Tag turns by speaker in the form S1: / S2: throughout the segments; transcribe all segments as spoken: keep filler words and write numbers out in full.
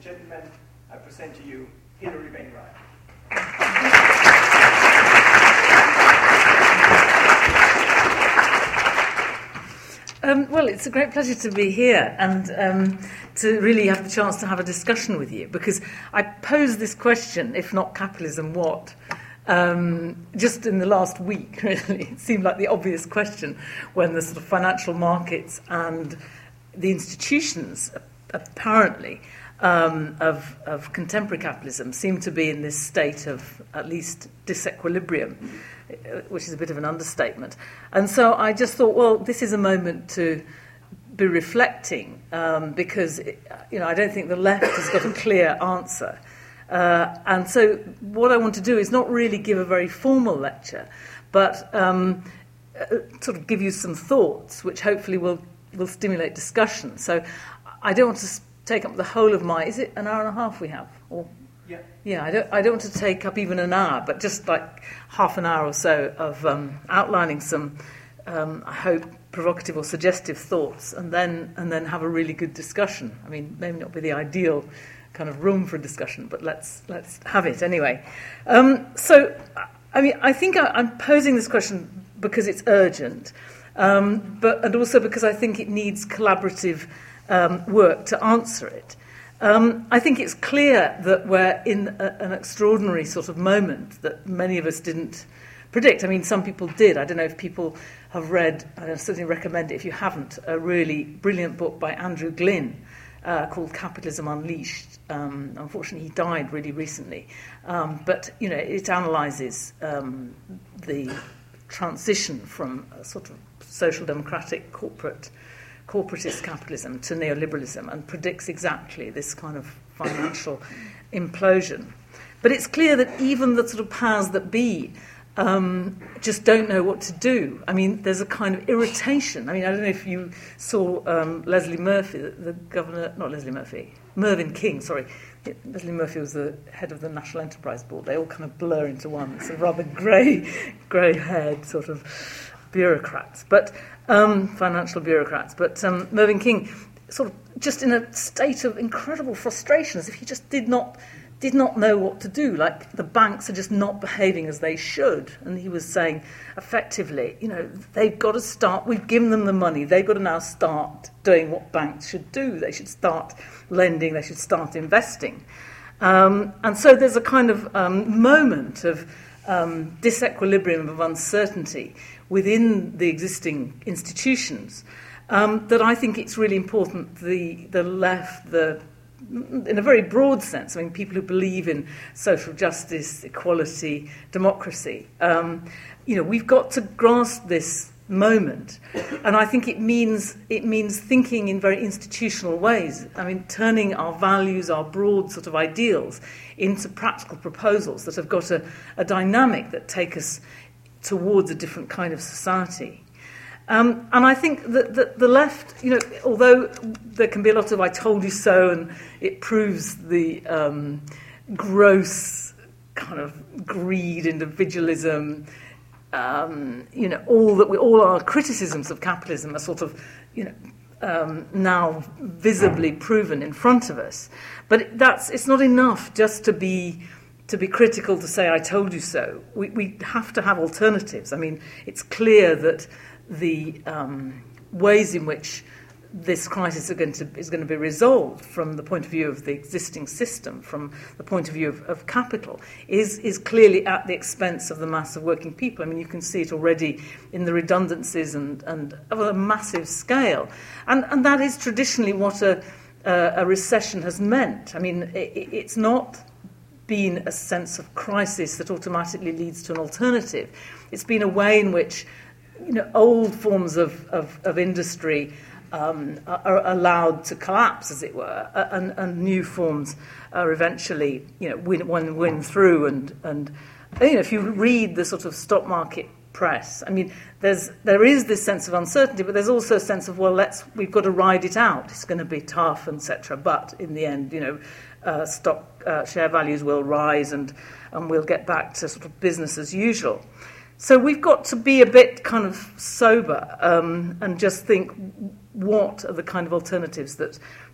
S1: gentlemen, I present to you Hilary Wainwright.
S2: Um, well, it's a great pleasure to be here and um, to really have the chance to have a discussion with you, because I posed this question, if not capitalism, what? Um, just in the last week, really. It seemed like the obvious question when the sort of financial markets and the institutions, apparently, um, of, of contemporary capitalism seem to be in this state of at least disequilibrium, which is a bit of an understatement. And so I just thought, well, this is a moment to be reflecting, um, because, you know, I don't think the left has got a clear answer. Uh, and so what I want to do is not really give a very formal lecture, but um, uh, sort of give you some thoughts, which hopefully will, will stimulate discussion. So I don't want to take up the whole of my... Is it an hour and a half we have? Or
S1: Yeah.
S2: Yeah, I don't, I don't want to take up even an hour, but just like half an hour or so of um, outlining some, um, I hope, provocative or suggestive thoughts, and then and then have a really good discussion. I mean, maybe not be the ideal kind of room for discussion, but let's let's have it anyway. Um, so, I mean, I think I, I'm posing this question because it's urgent, um, but and also because I think it needs collaborative um, work to answer it. Um, I think it's clear that we're in a, an extraordinary sort of moment that many of us didn't predict. I mean, some people did. I don't know if people have read, I certainly recommend it if you haven't, a really brilliant book by Andrew Glynn uh, called Capitalism Unleashed. Um, unfortunately, he died really recently. Um, but, you know, it analyses um, the transition from a sort of social democratic corporate corporatist capitalism to neoliberalism, and predicts exactly this kind of financial implosion. But it's clear that even the sort of powers that be um, just don't know what to do. I mean, there's a kind of irritation. I mean, I don't know if you saw um, Leslie Murphy, the, the governor, not Leslie Murphy, Mervyn King, sorry. Leslie Murphy was the head of the National Enterprise Board. They all kind of blur into one. It's a rather grey, grey-haired sort of bureaucrats, but um, financial bureaucrats. But um, Mervyn King, sort of just in a state of incredible frustration, as if he just did not did not know what to do. Like the banks are just not behaving as they should, and he was saying, effectively, you know, they've got to start. We've given them the money. They've got to now start doing what banks should do. They should start lending. They should start investing. Um, and so there's a kind of um, moment of um, disequilibrium, of uncertainty within the existing institutions, um, that I think it's really important the the left, the in a very broad sense, I mean, people who believe in social justice, equality, democracy, um, you know, we've got to grasp this moment, and I think it means it means thinking in very institutional ways. I mean, turning our values, our broad sort of ideals, into practical proposals that have got a, a dynamic that take us towards a different kind of society. Um, and I think that, that the left, you know, although there can be a lot of "I told you so," and it proves the um, gross kind of greed, individualism, um, you know, all that we, all our criticisms of capitalism are sort of, you know, um, now visibly proven in front of us. But that's it's not enough just to be. To be critical, to say, "I told you so." We, we have to have alternatives. I mean, it's clear that the um, ways in which this crisis are going to, is going to be resolved from the point of view of the existing system, from the point of view of, of capital, is, is clearly at the expense of the mass of working people. I mean, you can see it already in the redundancies and, and of a massive scale. And, and that is traditionally what a, a, a recession has meant. I mean, it, it's not been a sense of crisis that automatically leads to an alternative. It's been a way in which, you know, old forms of, of, of industry um, are allowed to collapse, as it were, and, and new forms are eventually, you know, win, win, win through. And, and you know, if you read the sort of stock market press, I mean, there's there is this sense of uncertainty, but there's also a sense of, well, let's we've got to ride it out. It's going to be tough, et cetera. But in the end, you know, uh, stock uh, share values will rise, and and we'll get back to sort of business as usual. So we've got to be a bit kind of sober um, and just think, what are the kind of alternatives that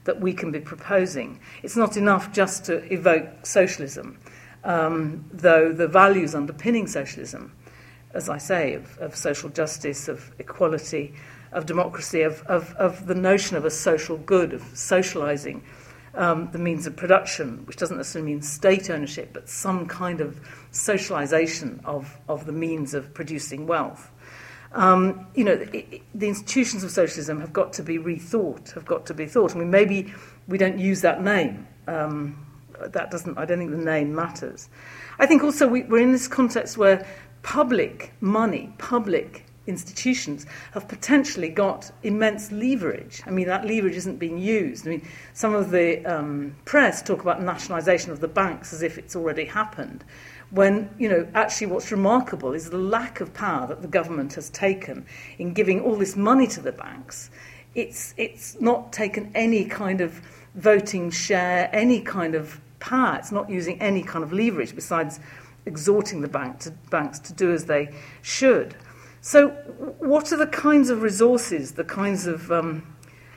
S2: that we can be proposing. It's not enough just to evoke socialism, um, though the values underpinning socialism, as I say, of, of social justice, of equality, of democracy, of, of, of the notion of a social good, of socialising um, the means of production, which doesn't necessarily mean state ownership, but some kind of socialisation of, of the means of producing wealth. Um, you know, it, it, the institutions of socialism have got to be rethought, have got to be thought. I mean, maybe we don't use that name. Um, that doesn't, I don't think the name matters. I think also we, we're in this context where public money, public institutions have potentially got immense leverage. I mean, that leverage isn't being used. I mean, some of the um, press talk about nationalisation of the banks as if it's already happened, when, you know, actually what's remarkable is the lack of power that the government has taken in giving all this money to the banks. It's, it's not taken any kind of voting share, any kind of power. It's not using any kind of leverage besides exhorting the bank to, banks to do as they should. So what are the kinds of resources, the kinds of um,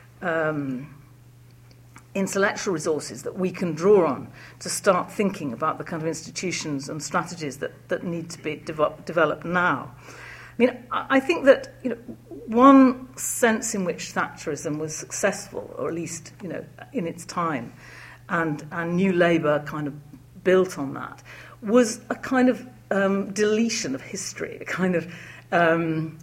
S2: um, intellectual resources that we can draw on to start thinking about the kind of institutions and strategies that, that need to be devo- developed now? I mean, I think that, you know, one sense in which Thatcherism was successful, or at least, you know, in its time, and, and New Labour kind of built on that, was a kind of um, deletion of history, a kind of um,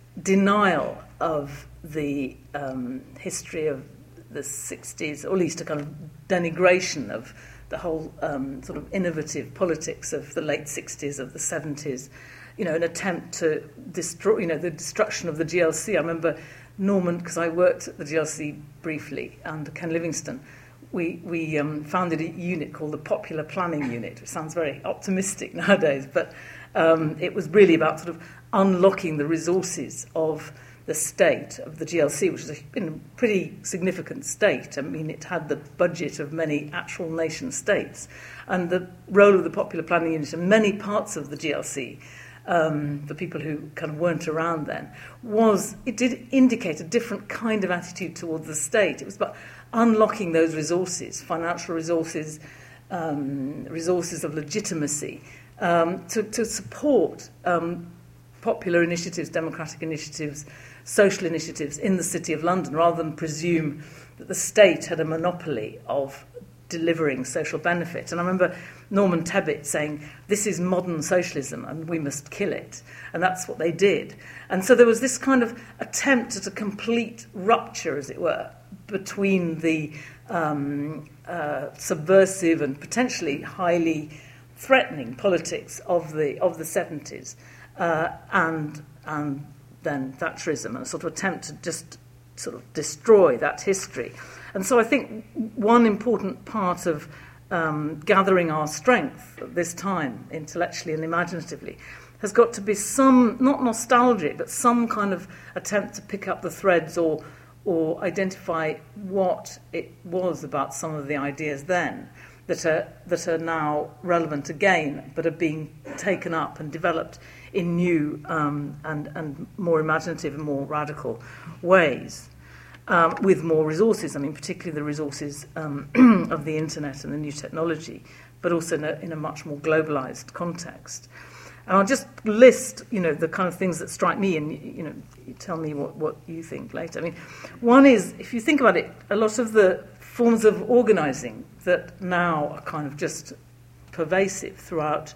S2: denial of the um, history of the sixties, or at least a kind of denigration of the whole um, sort of innovative politics of the late sixties, of the seventies, you know, an attempt to destroy, you know, the destruction of the G L C. I remember Norman, because I worked at the G L C briefly under Ken Livingstone, we, we um, founded a unit called the Popular Planning Unit, which sounds very optimistic nowadays, but um, it was really about sort of unlocking the resources of the state, of the G L C, which is a, in a pretty significant state. I mean, it had the budget of many actual nation states. And the role of the Popular Planning Unit in many parts of the G L C, um, for people who kind of weren't around then, was, it did indicate a different kind of attitude towards the state. It was about unlocking those resources, financial resources, um, resources of legitimacy, um, to, to support um, popular initiatives, democratic initiatives, social initiatives in the City of London, rather than presume that the state had a monopoly of delivering social benefit. And I remember Norman Tebbit saying, this is modern socialism and we must kill it. And that's what they did. And so there was this kind of attempt at a complete rupture, as it were, between the um, uh, subversive and potentially highly threatening politics of the of the seventies uh, and and then Thatcherism, and a sort of attempt to just sort of destroy that history. And so I think one important part of um, gathering our strength at this time, intellectually and imaginatively, has got to be some, not nostalgic, but some kind of attempt to pick up the threads or or identify what it was about some of the ideas then that are that are now relevant again, but are being taken up and developed in new um, and, and more imaginative and more radical ways, um, with more resources. I mean, particularly the resources um, of the internet and the new technology, but also in a, in a much more globalized context. And I'll just list, you know, the kind of things that strike me, and, you know, you tell me what, what you think later. I mean, one is, if you think about it, a lot of the forms of organising that now are kind of just pervasive throughout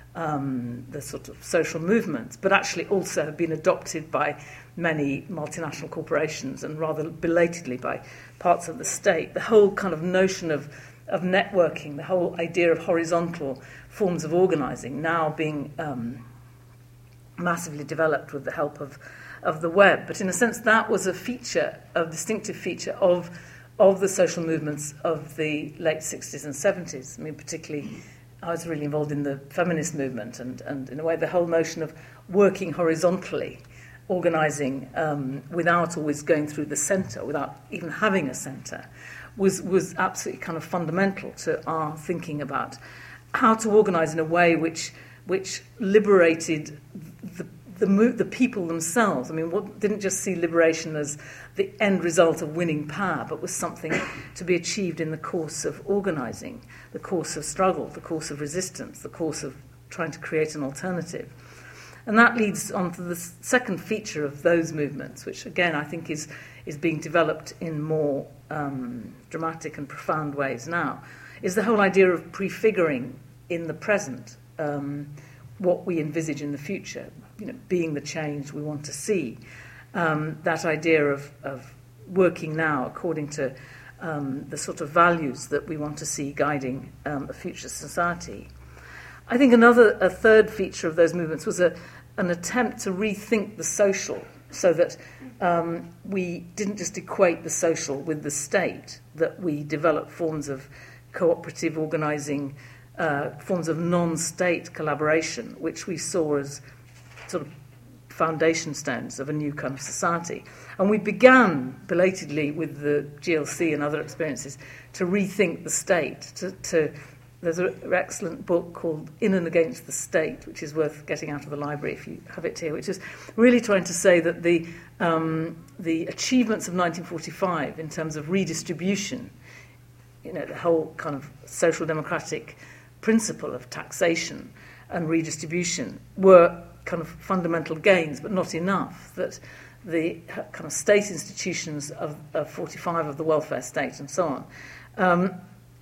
S2: um, the sort of social movements, but actually also have been adopted by many multinational corporations and rather belatedly by parts of the state. The whole kind of notion of of networking, the whole idea of horizontal forms of organising now being um, massively developed with the help of, of the web. But in a sense, that was a feature, a distinctive feature of of the social movements of the late sixties and seventies. I mean, particularly, I was really involved in the feminist movement, and, and in a way, the whole notion of working horizontally, organising um, without always going through the centre, without even having a centre, was was absolutely kind of fundamental to our thinking about how to organise in a way which which liberated the, the mo- the people themselves. I mean, what, didn't just see liberation as the end result of winning power, but was something to be achieved in the course of organising, the course of struggle, the course of resistance, the course of trying to create an alternative. And that leads on to the second feature of those movements, which again I think is is being developed in more um, dramatic and profound ways now, is the whole idea of prefiguring in the present um, what we envisage in the future, you know, being the change we want to see. Um, that idea of, of working now according to um, the sort of values that we want to see guiding um, a future society. I think another, a third feature of those movements was a, an attempt to rethink the social, so that um, we didn't just equate the social with the state, that we developed forms of cooperative organising, uh, forms of non-state collaboration, which we saw as sort of foundation stones of a new kind of society. And we began, belatedly, with the G L C and other experiences, to rethink the state, to... to There's an excellent book called In and Against the State, which is worth getting out of the library if you have it here, which is really trying to say that the um, the achievements of nineteen forty-five in terms of redistribution, you know, the whole kind of social democratic principle of taxation and redistribution were kind of fundamental gains, but not enough, that the kind of state institutions of, of forty-five, of the welfare state and so on, um,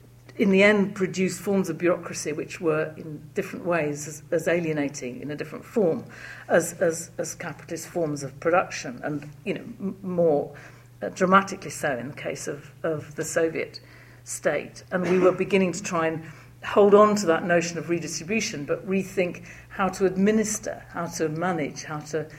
S2: in the end produced forms of bureaucracy which were in different ways as, as alienating in a different form as, as, as capitalist forms of production, and you know m- more uh, dramatically so in the case of, of the Soviet state. And we were beginning to try and hold on to that notion of redistribution, but rethink how to administer, how to manage, how to,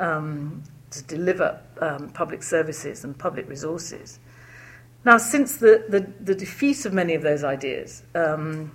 S2: um, to deliver um, public services and public resources. Now, since the, the, the defeat of many of those ideas um,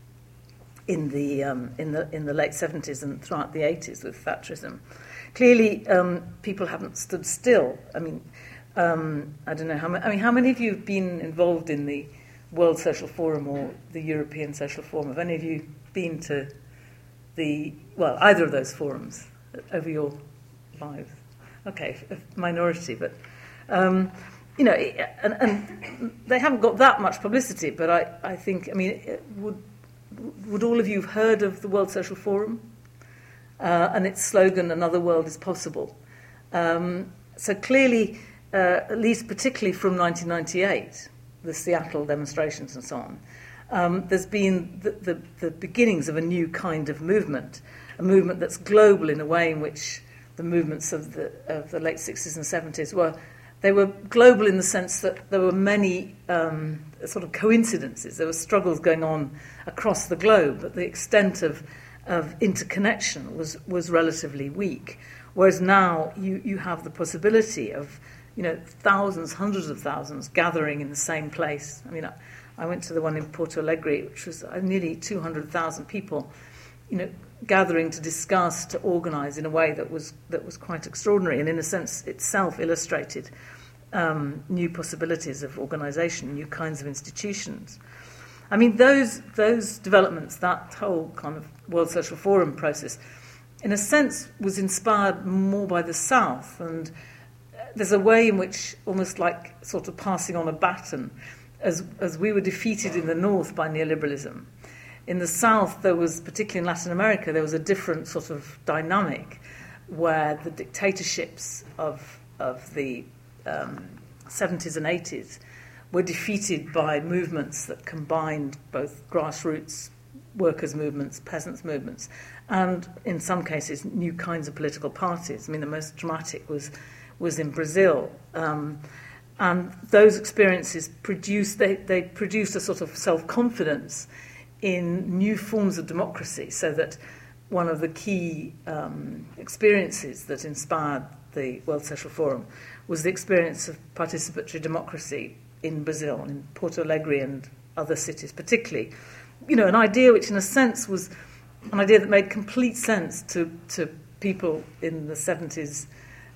S2: in the um, in the in the late seventies and throughout the eighties with Thatcherism, clearly um, people haven't stood still. I mean, um, I don't know how many. I mean, how many of you have been involved in the World Social Forum or the European Social Forum? Have any of you been to the well either of those forums over your lives? Okay, a minority, but. Um, You know, and, and they haven't got that much publicity, but I, I think, I mean, would would all of you have heard of the World Social Forum uh, and its slogan, "Another world is possible"? Um, so clearly, uh, at least particularly from nineteen ninety-eight, the Seattle demonstrations and so on, um, there's been the, the, the beginnings of a new kind of movement, a movement that's global in a way in which the movements of the of the late sixties and seventies were. They were global in the sense that there were many um, sort of coincidences. There were struggles going on across the globe, but the extent of, of interconnection was, was relatively weak. Whereas now you, you have the possibility of, you know, thousands, hundreds of thousands gathering in the same place. I mean, I, I went to the one in Porto Alegre, which was nearly two hundred thousand people, you know, gathering to discuss, to organise in a way that was that was quite extraordinary, and in a sense itself illustrated um, new possibilities of organisation, new kinds of institutions. I mean, those those developments, that whole kind of World Social Forum process, in a sense, was inspired more by the South, and there's a way in which, almost like sort of passing on a baton, as as we were defeated in the North by neoliberalism. In the South, there was, particularly in Latin America, there was a different sort of dynamic where the dictatorships of of the um, seventies and eighties were defeated by movements that combined both grassroots workers' movements, peasants' movements, and in some cases new kinds of political parties. I mean, the most dramatic was was in Brazil. Um, and those experiences produced, they, they produced a sort of self-confidence in new forms of democracy, so that one of the key um, experiences that inspired the World Social Forum was the experience of participatory democracy in Brazil, in Porto Alegre and other cities particularly. You know, an idea which in a sense was an idea that made complete sense to, to people in the seventies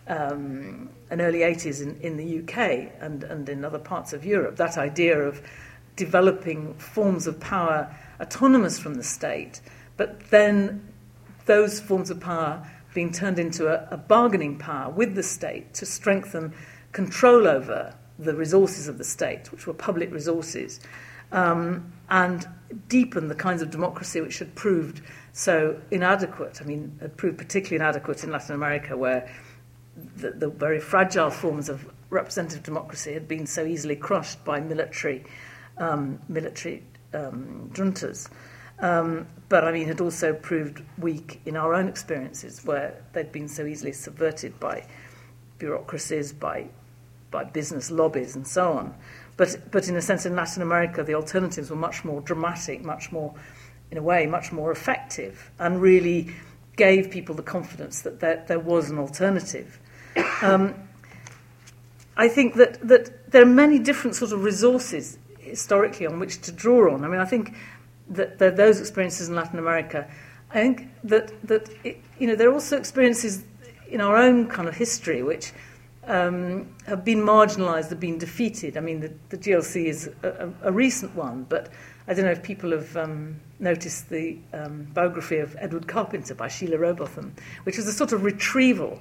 S2: um, and early eighties in, in the U K and, and in other parts of Europe, that idea of developing forms of power autonomous from the state, but then those forms of power being turned into a, a bargaining power with the state to strengthen control over the resources of the state, which were public resources, um, and deepen the kinds of democracy which had proved so inadequate. I mean, had proved particularly inadequate in Latin America, where the, the very fragile forms of representative democracy had been so easily crushed by military um, military um, juntas. Um, but, I mean, had also proved weak in our own experiences, where they'd been so easily subverted by bureaucracies, by by business lobbies, and so on. But, but in a sense, in Latin America, the alternatives were much more dramatic, much more, in a way, much more effective, and really gave people the confidence that there, there was an alternative. Um, I think that, that there are many different sort of resources historically on which to draw on. I mean, I think that, that those experiences in Latin America, I think that, that it, you know, there are also experiences in our own kind of history which um, have been marginalised, have been defeated. I mean, the, the G L C is a, a recent one, but I don't know if people have um, noticed the um, biography of Edward Carpenter by Sheila Robotham, which was a sort of retrieval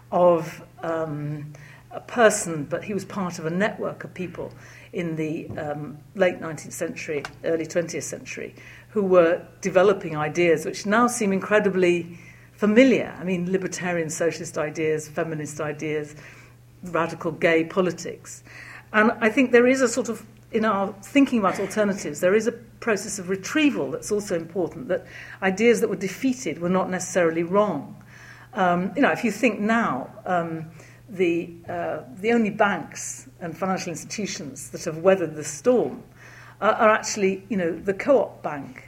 S2: of um, a person, but he was part of a network of people in the um, late nineteenth century, early twentieth century, who were developing ideas which now seem incredibly familiar. I mean, libertarian socialist ideas, feminist ideas, radical gay politics. And I think there is a sort of, in our thinking about alternatives, there is a process of retrieval that's also important, that ideas that were defeated were not necessarily wrong. Um, you know, if you think now, um, the uh, the only banks and financial institutions that have weathered the storm are, are actually, you know, the co-op bank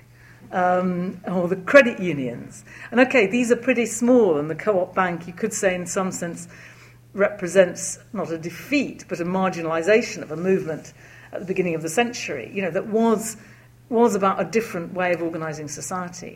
S2: um, or the credit unions. And okay, these are pretty small, and the co-op bank, you could say in some sense, represents not a defeat but a marginalisation of a movement at the beginning of the century, you know, that was was about a different way of organising society.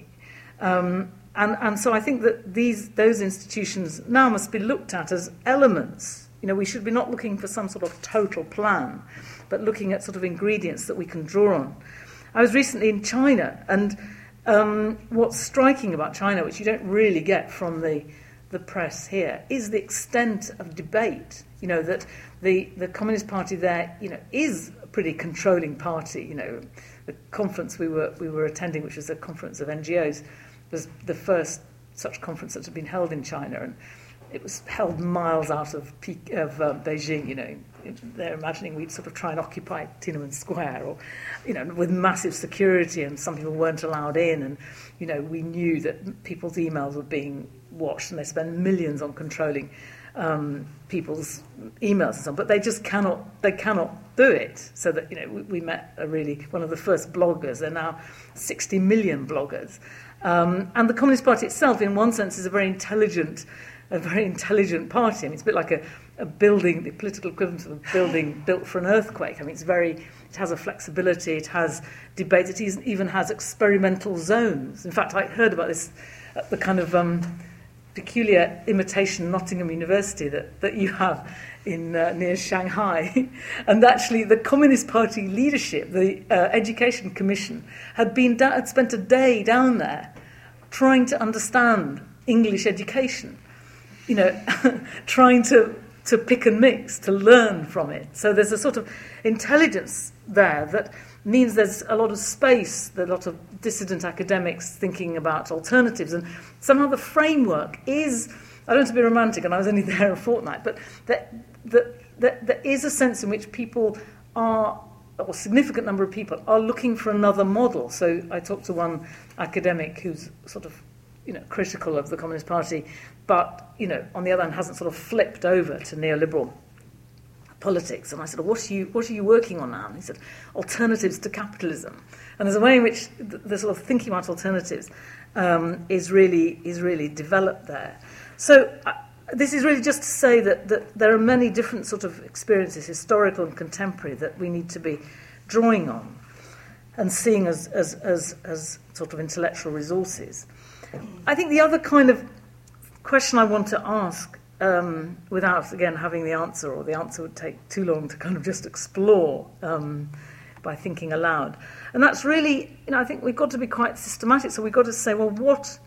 S2: Um, and, and so I think that these those institutions now must be looked at as elements. You know, we should be not looking for some sort of total plan, but looking at sort of ingredients that we can draw on. I was recently in China, and um, what's striking about China, which you don't really get from the the press here, is the extent of debate. You know, that the, the Communist Party there, you know, is a pretty controlling party. You know, the conference we were we were attending, which was a conference of N G Os, was the first such conference that had been held in China, and it was held miles out of peak, of uh, Beijing. You know, they're imagining we'd sort of try and occupy Tiananmen Square, or, you know, with massive security, and some people weren't allowed in, and, you know, we knew that people's emails were being watched, and they spend millions on controlling um, people's emails and so on, but they just cannot they cannot do it. So that, you know, we, we met a really one of the first bloggers. There are now sixty million bloggers, um, and the Communist Party itself, in one sense, is a very intelligent, a very intelligent party. I mean, it's a bit like a, a building, the political equivalent of a building built for an earthquake. I mean, it's very, it has a flexibility, it has debate, it even has experimental zones. In fact, I heard about this at the kind of um, peculiar imitation Nottingham University that, that you have in uh, near Shanghai. And actually, the Communist Party leadership, the uh, Education Commission, had been da- had spent a day down there trying to understand English education. You know, trying to, to pick and mix, to learn from it. So there's a sort of intelligence there that means there's a lot of space, there's a lot of dissident academics thinking about alternatives, and somehow the framework is, I don't want to be romantic, and I was only there a fortnight, but that, that, that there is a sense in which people are, or a significant number of people, are looking for another model. So I talked to one academic who's sort of, you know, critical of the Communist Party, but, you know, on the other hand, hasn't sort of flipped over to neoliberal politics. And I said, well, what are you what are you working on now? And he said, alternatives to capitalism. And there's a way in which the, the sort of thinking about alternatives um, is really is really developed there. So uh, this is really just to say that, that there are many different sort of experiences, historical and contemporary, that we need to be drawing on and seeing as as as, as sort of intellectual resources. I think the other kind of question I want to ask, um, without, again, having the answer, or the answer would take too long to kind of just explore um, by thinking aloud. And that's really, you know, I think we've got to be quite systematic. So we've got to say, well, what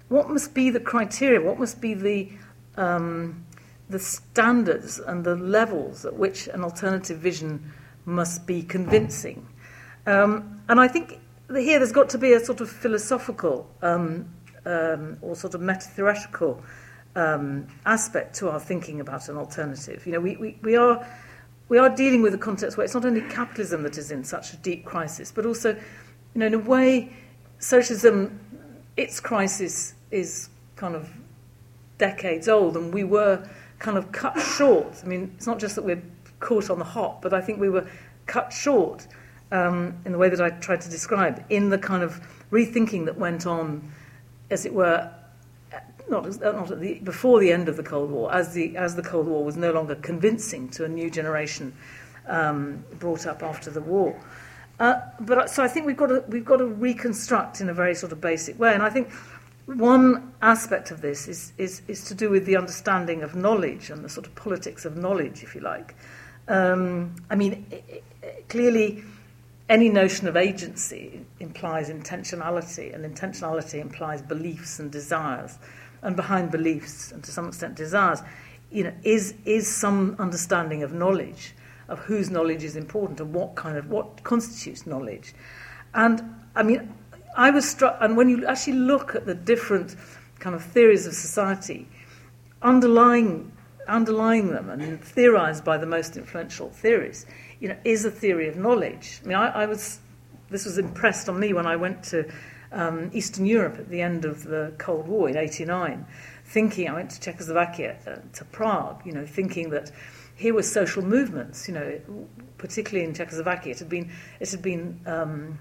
S2: what must be the criteria, what must be the um, the standards and the levels at which an alternative vision must be convincing. Um, and I think here there's got to be a sort of philosophical um, um, or sort of meta-theoretical um, aspect to our thinking about an alternative. You know, we, we, we are we are dealing with a context where it's not only capitalism that is in such a deep crisis, but also, you know, in a way, socialism, its crisis is kind of decades old, and we were kind of cut short. I mean, it's not just that we're caught on the hop, but I think we were cut short um, in the way that I tried to describe, in the kind of rethinking that went on, as it were, not, not at the, before the end of the Cold War, as the as the Cold War was no longer convincing to a new generation um, brought up after the war. Uh, but so I think we've got to we've got to reconstruct in a very sort of basic way, and I think one aspect of this is, is, is to do with the understanding of knowledge and the sort of politics of knowledge, if you like. Um, I mean, it, it, clearly, any notion of agency implies intentionality, and intentionality implies beliefs and desires. And behind beliefs, and to some extent desires, you know, is is some understanding of knowledge, of whose knowledge is important and what kind of what constitutes knowledge. And I mean, I was struck, and when you actually look at the different kind of theories of society, underlying underlying them and theorized by the most influential theories, you know, is a theory of knowledge. I mean, I, I was this was impressed on me when I went to um, Eastern Europe at the end of the Cold War in eighty-nine, thinking I went to Czechoslovakia, uh, to Prague, you know, thinking that here were social movements, you know, particularly in Czechoslovakia, it had been it had been um,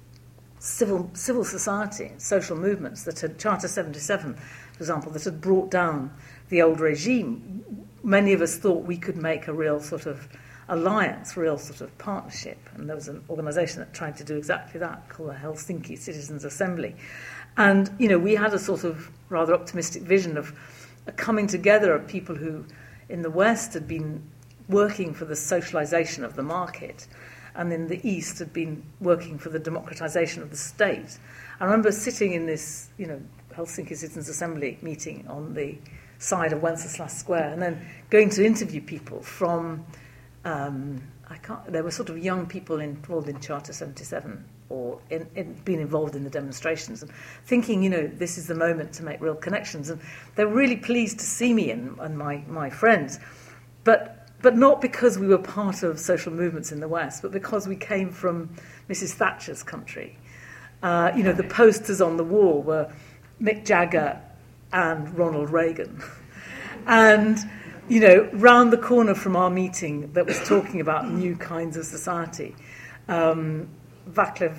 S2: civil civil society, social movements that had, Charter seventy-seven, for example, that had brought down the old regime. Many of us thought we could make a real sort of alliance, real sort of partnership, and there was an organisation that tried to do exactly that, called the Helsinki Citizens' Assembly. And, you know, we had a sort of rather optimistic vision of a coming together of people who, in the West, had been working for the socialisation of the market, and in the East had been working for the democratisation of the state. I remember sitting in this, you know, Helsinki Citizens' Assembly meeting on the side of Wenceslas Square, and then going to interview people from, um, I can't, there were sort of young people involved in Charter seventy-seven, or in, in, being involved in the demonstrations, and thinking, you know, this is the moment to make real connections. And they were really pleased to see me and, and my, my friends, but but not because we were part of social movements in the West, but because we came from Missus Thatcher's country. Uh, you know, the posters on the wall were Mick Jagger and Ronald Reagan. And, you know, round the corner from our meeting that was talking about new kinds of society, um, Václav...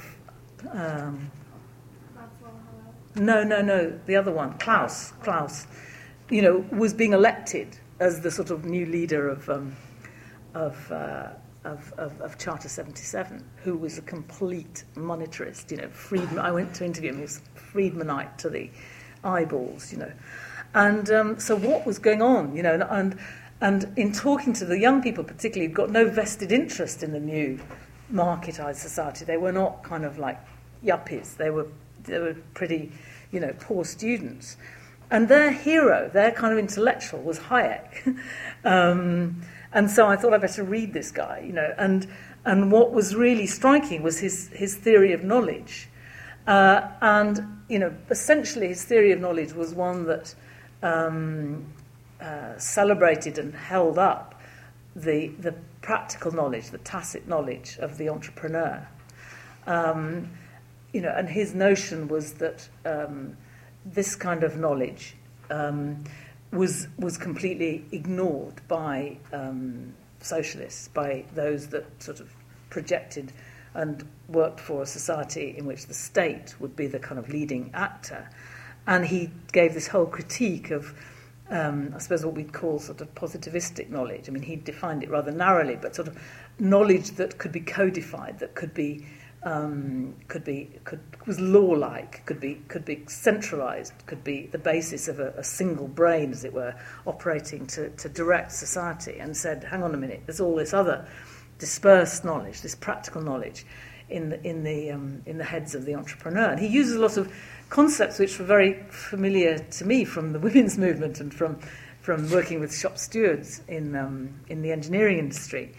S2: Um, no, no, no, the other one, Klaus, Klaus, you know, was being elected as the sort of new leader of um, of, uh, of, of of Charter seventy-seven, who was a complete monetarist, you know, Friedman. I went to interview him, he was Friedmanite to the eyeballs, you know. And um, so what was going on, you know, and, and and in talking to the young people particularly, who'd got no vested interest in the new marketised society. They were not kind of like yuppies, they were they were pretty, you know, poor students. And their hero, their kind of intellectual, was Hayek. um, and so I thought I'd better read this guy, you know. And and what was really striking was his, his theory of knowledge. Uh, and, you know, essentially his theory of knowledge was one that um, uh, celebrated and held up the, the practical knowledge, the tacit knowledge of the entrepreneur. Um, you know, and his notion was that... Um, this kind of knowledge um, was was completely ignored by um, socialists, by those that sort of projected and worked for a society in which the state would be the kind of leading actor. And he gave this whole critique of, um, I suppose, what we'd call sort of positivistic knowledge. I mean, he defined it rather narrowly, but sort of knowledge that could be codified, that could be Um, could be could was law-like, could be could be centralised, could be the basis of a, a single brain, as it were, operating to, to direct society. And said, hang on a minute, there's all this other dispersed knowledge, this practical knowledge, in the in the um, in the heads of the entrepreneur. And he uses a lot of concepts which were very familiar to me from the women's movement and from from working with shop stewards in um, in the engineering industry.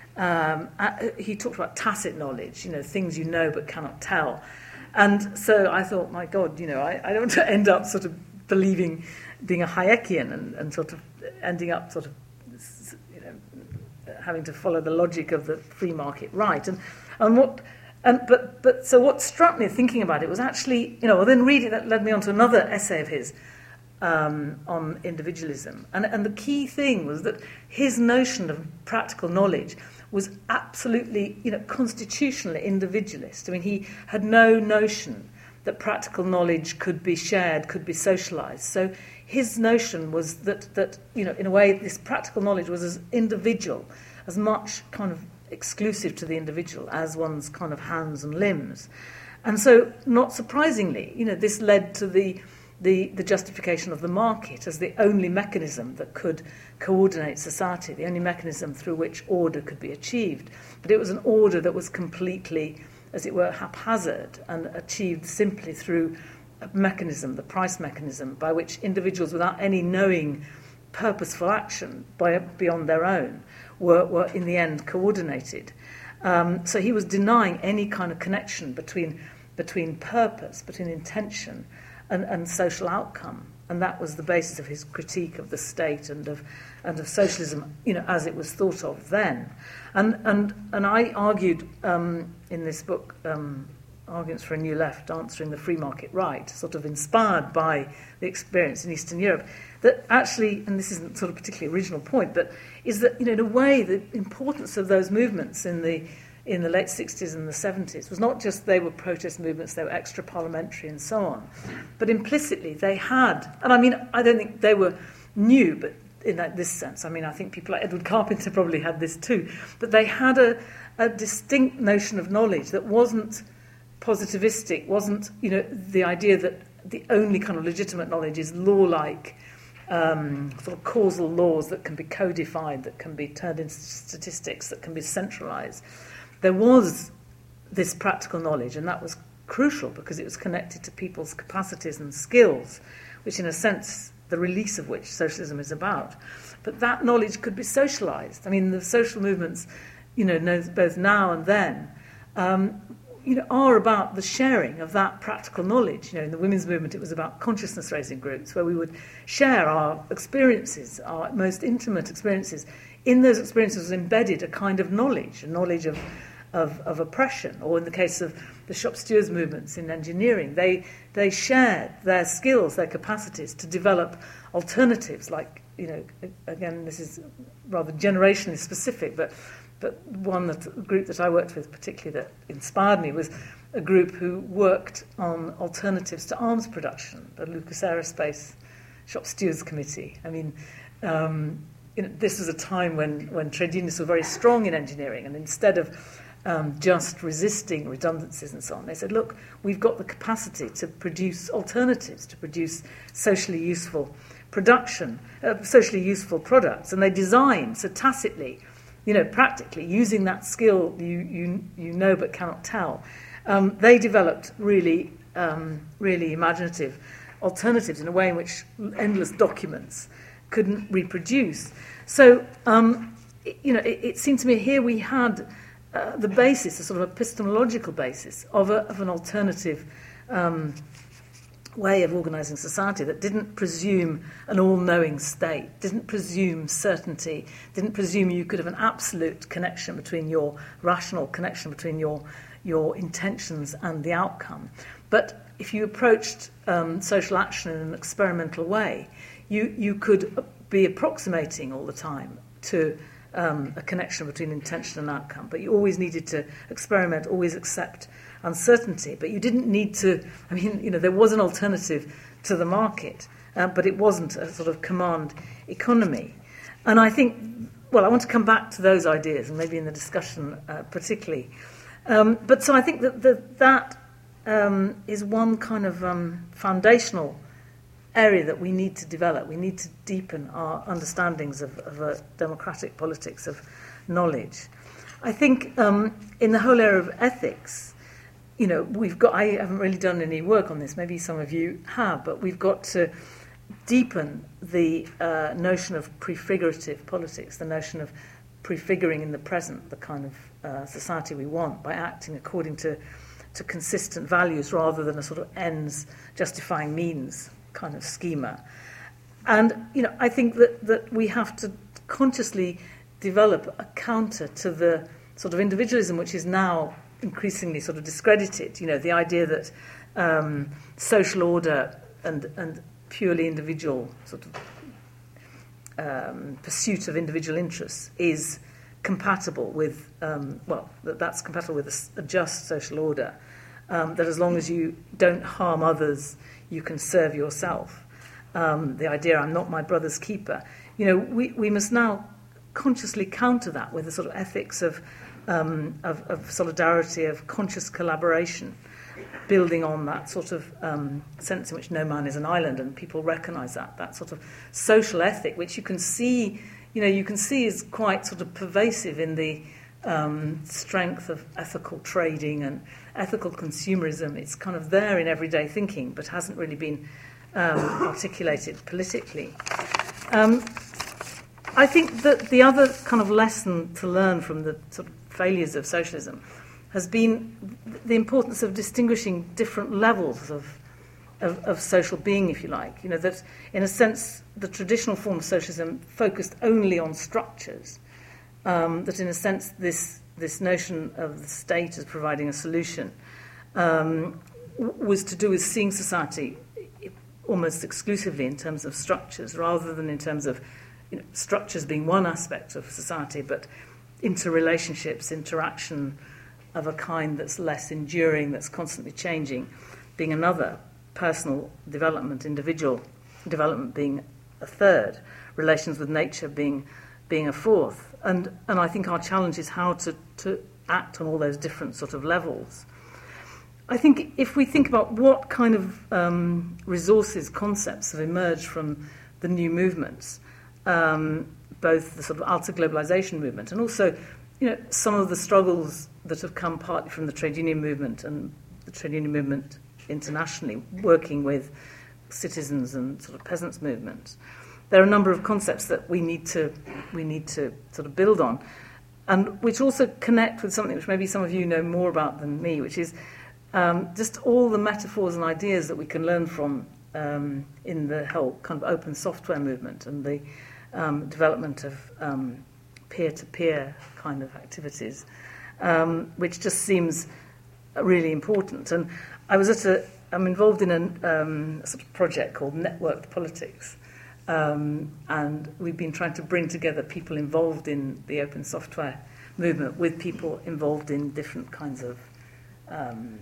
S2: Um, uh, he talked about tacit knowledge, you know, things you know but cannot tell. And so I thought, my God, you know, I, I don't want to end up sort of believing, being a Hayekian and, and sort of ending up sort of, you know, having to follow the logic of the free market right. And and what, and but but so what struck me thinking about it was actually, you know, well, then reading that led me on to another essay of his um, on individualism. And and the key thing was that his notion of practical knowledge was absolutely, you know, constitutionally individualist. I mean, he had no notion that practical knowledge could be shared, could be socialised. So his notion was that, that, you know, in a way, this practical knowledge was as individual, as much kind of exclusive to the individual as one's kind of hands and limbs. And so, not surprisingly, you know, this led to the The, the justification of the market as the only mechanism that could coordinate society, the only mechanism through which order could be achieved. But it was an order that was completely, as it were, haphazard and achieved simply through a mechanism, the price mechanism, by which individuals, without any knowing purposeful action by, beyond their own, were, were in the end coordinated. Um, so he was denying any kind of connection between, between purpose, between intention, And, and social outcome, and that was the basis of his critique of the state and of and of socialism, you know, as it was thought of then. And and and I argued um, in this book, um, Arguments for a New Left, Answering the Free Market Right, sort of inspired by the experience in Eastern Europe, that actually, and this isn't sort of a particularly original point, but is that, you know, in a way, the importance of those movements in the in the late sixties and the seventies was not just they were protest movements, they were extra-parliamentary and so on, but implicitly they had, and I mean, I don't think they were new, but in that, this sense, I mean, I think people like Edward Carpenter probably had this too, but they had a, a distinct notion of knowledge that wasn't positivistic, wasn't, you know, the idea that the only kind of legitimate knowledge is law-like, um, sort of causal laws that can be codified, that can be turned into statistics, that can be centralised. There was this practical knowledge, and that was crucial because it was connected to people's capacities and skills, which in a sense, the release of which socialism is about. But that knowledge could be socialised. I mean, the social movements, you know, both now and then, um, you know, are about the sharing of that practical knowledge. You know, in the women's movement, it was about consciousness-raising groups where we would share our experiences, our most intimate experiences. In those experiences was embedded a kind of knowledge, a knowledge of Of, of oppression, or in the case of the shop stewards movements in engineering, they they shared their skills, their capacities to develop alternatives. Like, you know, again, this is rather generationally specific, but but one that a group that I worked with particularly that inspired me was a group who worked on alternatives to arms production, the Lucas Aerospace Shop Stewards Committee. I mean. Um, you know, this was a time when, when trade unions were very strong in engineering, and instead of Um, just resisting redundancies and so on, they said, look, we've got the capacity to produce alternatives, to produce socially useful production, uh, socially useful products. And they designed, so tacitly, you know, practically, using that skill you you, you know but cannot tell, um, they developed really, um, really imaginative alternatives in a way in which endless documents couldn't reproduce. So, um, it, you know, it, it seemed to me here we had Uh, the basis, a sort of epistemological basis of, a, of an alternative um, way of organising society that didn't presume an all-knowing state, didn't presume certainty, didn't presume you could have an absolute connection between your rational connection between your your intentions and the outcome. But if you approached um, social action in an experimental way, you you could be approximating all the time to Um, a connection between intention and outcome, but you always needed to experiment, always accept uncertainty. But you didn't need to. I mean, you know, there was an alternative to the market, uh, but it wasn't a sort of command economy. And I think, well, I want to come back to those ideas, and maybe in the discussion uh, particularly. Um, but so I think that that, that um, is one kind of um, foundational area that we need to develop. We need to deepen our understandings of, of a democratic politics of knowledge. I think um, in the whole area of ethics, you know, we've got, I haven't really done any work on this, maybe some of you have, but we've got to deepen the uh, notion of prefigurative politics, the notion of prefiguring in the present the kind of uh, society we want by acting according to, to consistent values rather than a sort of ends justifying means kind of schema. And, you know, I think that, that we have to consciously develop a counter to the sort of individualism which is now increasingly sort of discredited. You know, the idea that um, social order and, and purely individual sort of um, pursuit of individual interests is compatible with, um, well, that that's compatible with a, a just social order, um, that as long as you don't harm others, you can serve yourself. Um, the idea, I'm not my brother's keeper. You know, we, we must now consciously counter that with a sort of ethics of, um, of, of solidarity, of conscious collaboration, building on that sort of um, sense in which no man is an island, and people recognise that, that sort of social ethic, which you can see, you know, you can see is quite sort of pervasive in the um, strength of ethical trading and ethical consumerism. It's kind of there in everyday thinking, but hasn't really been um, articulated politically. Um, I think that the other kind of lesson to learn from the sort of failures of socialism has been the importance of distinguishing different levels of, of, of social being, if you like. You know, that in a sense, the traditional form of socialism focused only on structures, um, that in a sense, this, this notion of the state as providing a solution um, was to do with seeing society almost exclusively in terms of structures, rather than in terms of, you know, structures being one aspect of society, but interrelationships, interaction of a kind that's less enduring, that's constantly changing, being another, personal development, individual development being a third, relations with nature being being a fourth. And and I think our challenge is how to, to act on all those different sort of levels. I think if we think about what kind of um, resources, concepts have emerged from the new movements, um, both the sort of alter globalization movement and also, you know, some of the struggles that have come partly from the trade union movement and the trade union movement internationally, working with citizens and sort of peasants' movements. There are a number of concepts that we need to we need to sort of build on, and which also connect with something which maybe some of you know more about than me, which is um, just all the metaphors and ideas that we can learn from um, in the whole kind of open software movement and the um, development of um, peer-to-peer kind of activities, um, which just seems really important. And I was at a, I'm involved in a, um, a sort of project called Networked Politics, um, and we've been trying to bring together people involved in the open software movement with people involved in different kinds of um,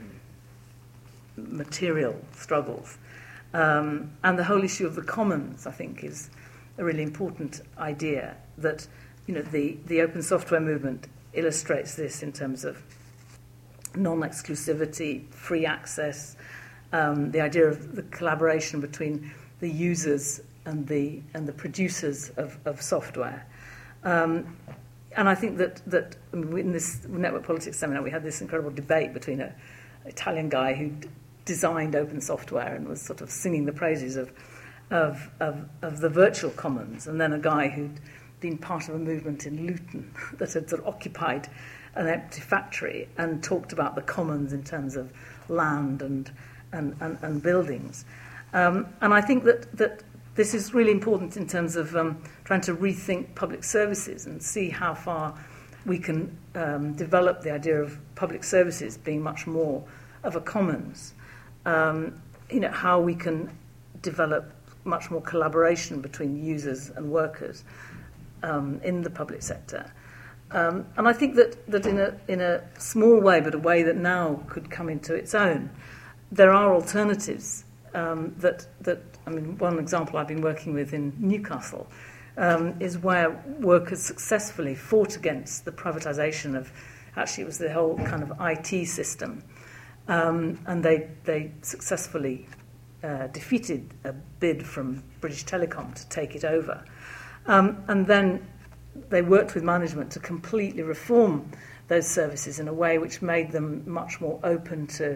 S2: material struggles. Um, and the whole issue of the commons, I think, is a really important idea that, you know, the, the open software movement illustrates this in terms of non-exclusivity, free access, um, the idea of the collaboration between the users and the and the producers of, of software. Um, and I think that, that I mean, in this Network Politics seminar, we had this incredible debate between an Italian guy who d- designed open software and was sort of singing the praises of, of, of, of the virtual commons, and then a guy who'd been part of a movement in Luton that had sort of occupied an empty factory and talked about the commons in terms of land and and, and, and buildings. Um, and I think that, that this is really important in terms of um, trying to rethink public services and see how far we can um, develop the idea of public services being much more of a commons. Um, you know, how we can develop much more collaboration between users and workers um, in the public sector. Um, and I think that, that in a in a small way, but a way that now could come into its own, there are alternatives um, that, that, I mean, one example I've been working with in Newcastle um, is where workers successfully fought against the privatisation of, actually it was the whole kind of I T system, um, and they, they successfully uh, defeated a bid from British Telecom to take it over. Um, and then they worked with management to completely reform those services in a way which made them much more open to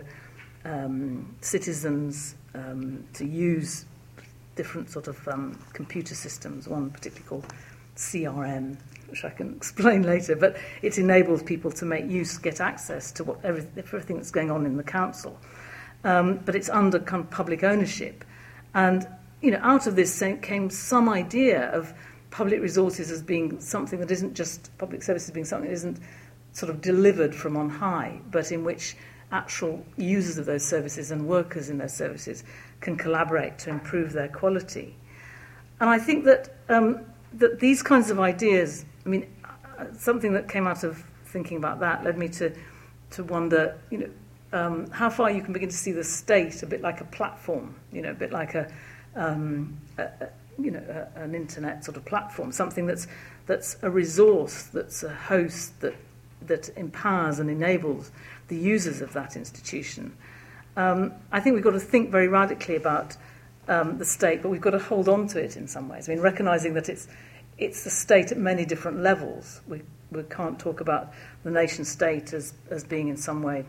S2: um, citizens um, to use different sort of um, computer systems, one particularly called C R M, which I can explain later, but it enables people to make use, get access to what, every, everything that's going on in the council. Um, but it's under kind of public ownership. And, you know, out of this came some idea of public resources as being something that isn't just, public services being something that isn't sort of delivered from on high, but in which actual users of those services and workers in those services can collaborate to improve their quality. And I think that um, that these kinds of ideas, I mean, something that came out of thinking about that led me to to wonder, you know, um, how far you can begin to see the state a bit like a platform, you know, a bit like a, um, a, a you know, a, an internet sort of platform, something that's that's a resource, that's a host that that empowers and enables the users of that institution. Um, I think we've got to think very radically about um, the state, but we've got to hold on to it in some ways. I mean, recognising that it's it's the state at many different levels. We we can't talk about the nation state as as being in some way,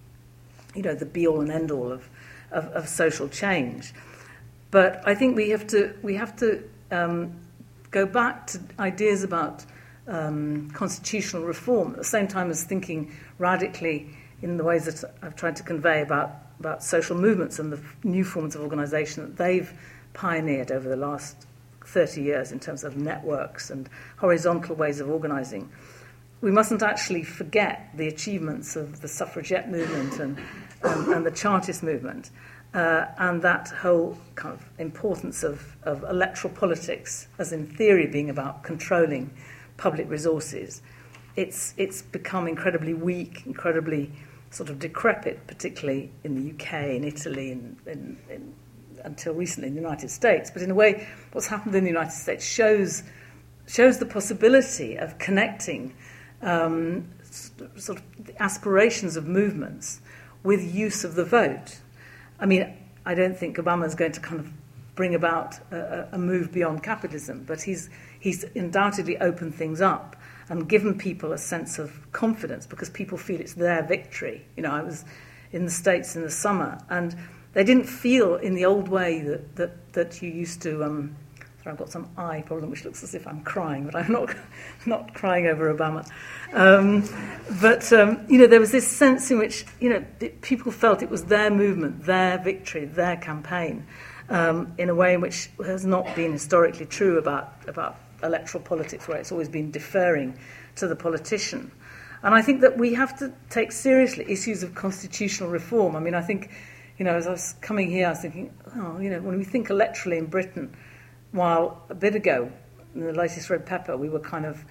S2: you know, the be all and end all of of, of social change. But I think we have to we have to um, go back to ideas about um, constitutional reform at the same time as thinking radically in the ways that I've tried to convey about, about social movements and the new forms of organisation that they've pioneered over the last thirty years in terms of networks and horizontal ways of organising. We mustn't actually forget the achievements of the suffragette movement and, um, and the Chartist movement. Uh, and that whole kind of importance of, of electoral politics, as in theory being about controlling public resources, it's it's become incredibly weak, incredibly sort of decrepit, particularly in the U K, in Italy, and in, in, until recently in the United States. But in a way, what's happened in the United States shows shows the possibility of connecting um, sort of the aspirations of movements with use of the vote. I mean, I don't think Obama's going to kind of bring about a, a move beyond capitalism, but he's he's undoubtedly opened things up and given people a sense of confidence because people feel it's their victory. You know, I was in the States in the summer, and they didn't feel in the old way that that, that you used to. Um, sorry, I've got some eye problem, which looks as if I'm crying, but I'm not not crying over Obama. Um, but, um, you know, there was this sense in which, you know, people felt it was their movement, their victory, their campaign, um, in a way in which has not been historically true about, about electoral politics, where it's always been deferring to the politician. And I think that we have to take seriously issues of constitutional reform. I mean, I think, you know, as I was coming here, I was thinking, oh, you know, when we think electorally in Britain, while a bit ago, in the latest Red Pepper, we were kind of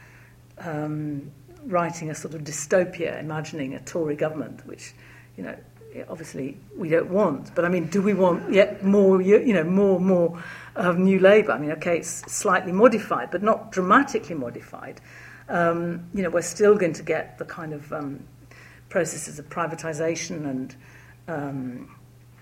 S2: um, writing a sort of dystopia, imagining a Tory government, which, you know, obviously we don't want. But I mean, do we want yet more, you know, more, more of New Labour? I mean, okay, it's slightly modified, but not dramatically modified. Um, you know, we're still going to get the kind of um, processes of privatisation and um,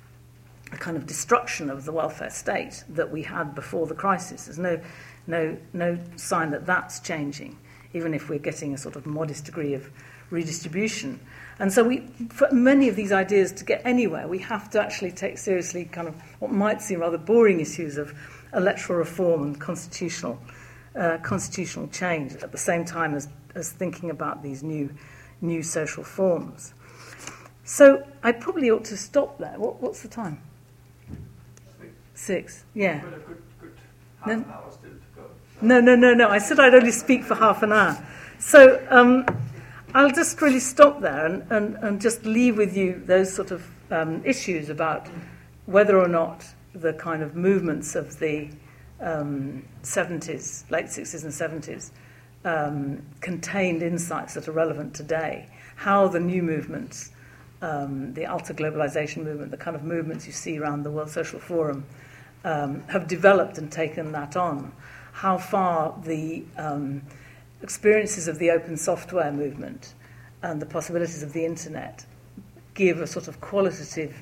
S2: a kind of destruction of the welfare state that we had before the crisis. There's no, no, no sign that that's changing, even if we're getting a sort of modest degree of redistribution. And so we, for many of these ideas to get anywhere, we have to actually take seriously kind of what might seem rather boring issues of electoral reform and constitutional uh, constitutional change at the same time as, as thinking about these new new social forms. So I probably ought to stop there. What, what's the time?
S1: Six.
S2: Six, yeah.
S1: Well, a good, good half
S2: No.
S1: an hour still to go.
S2: No, no, no, no. I said I'd only speak for half an hour. So um, I'll just really stop there and, and, and just leave with you those sort of um, issues about whether or not the kind of movements of the um, seventies, late sixties and seventies, um, contained insights that are relevant today. How the new movements, um, the alter-globalization movement, the kind of movements you see around the World Social Forum, um, have developed and taken that on. How far the um, experiences of the open software movement and the possibilities of the internet give a sort of qualitative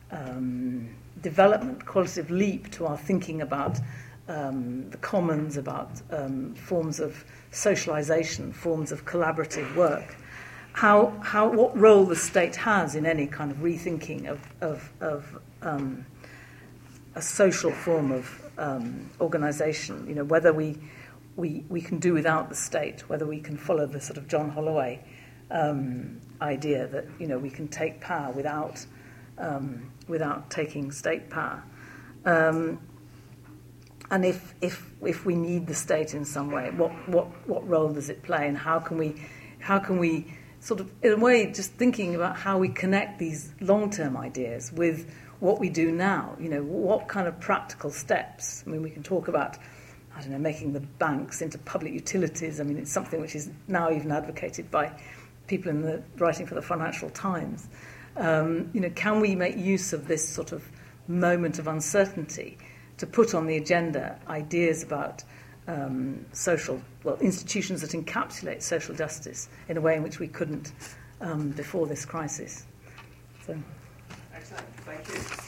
S2: um, development, qualitative leap to our thinking about um, the commons, about um, forms of socialization, forms of collaborative work. how how what role the state has in any kind of rethinking of of, of um, a social form of um, organisation. You know, whether we we we can do without the state, whether we can follow the sort of John Holloway um, idea that, you know, we can take power without um, without taking state power. Um, And if, if if we need the state in some way, what, what, what role does it play, and how can we how can we sort of, in a way, just thinking about how we connect these long-term ideas with what we do now? You know, what kind of practical steps? I mean, we can talk about, I don't know, making the banks into public utilities. I mean, it's something which is now even advocated by people in the writing for the Financial Times. Um, you know, can we make use of this sort of moment of uncertainty to put on the agenda ideas about um, social, well, institutions that encapsulate social justice in a way in which we couldn't um, before this crisis. So.
S1: Excellent. Thank you.